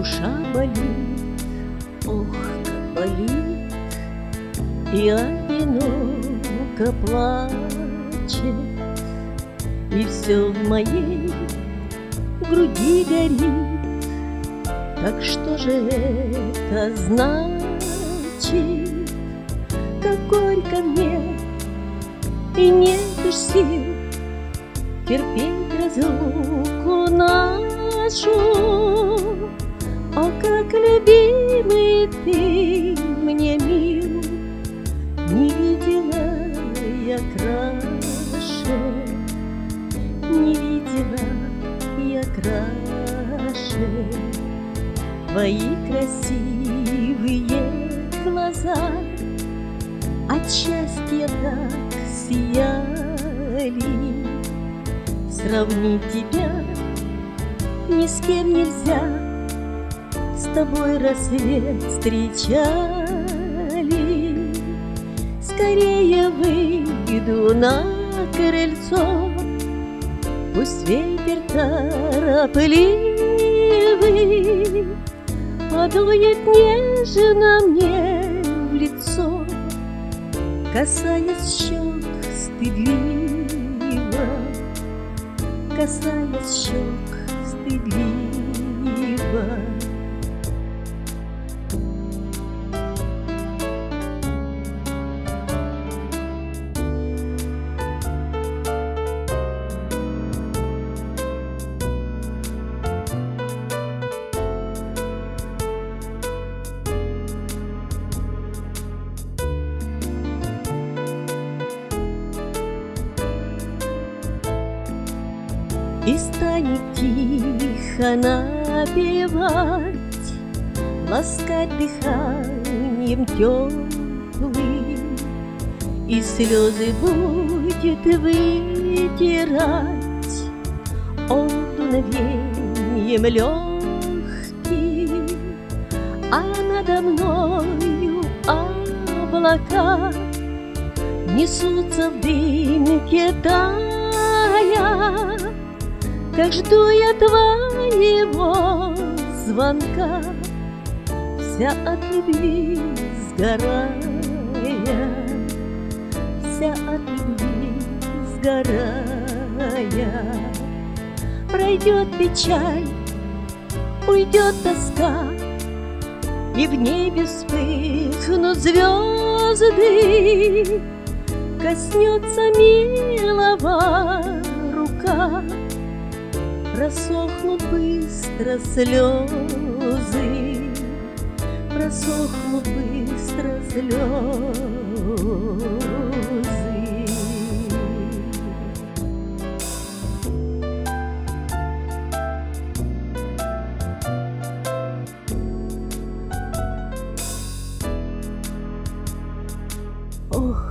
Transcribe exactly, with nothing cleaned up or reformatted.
душа болит, ох, как болит, и одиноко плачет, и все в моей груди горит. Так что же это значит? Как горько мне, и нет уж сил терпеть разлуку нашу. О, как любимый ты мне мил, не видела я краше, не видела я краше. Твои красивые глаза от счастья так сияли. Сравнить тебя ни с кем нельзя, с тобой рассвет встречали. Скорее выйду на крыльцо, пусть ветер торопливый подует нежно мне в лицо, касаясь щек стыдливо, касаясь щек стыдливо. И станет тихо напевать, ласкать дыханием теплым, и слезы будет вытирать он дуновением легким. А надо мною облака несутся в дымке тая. Как жду я твоего звонка, вся от любви сгорая, вся от любви сгорая. Пройдет печаль, уйдет тоска, и в небе вспыхнут звезды, коснется милого рука. Просохнут быстро слезы, просохнут быстро слезы. Ох,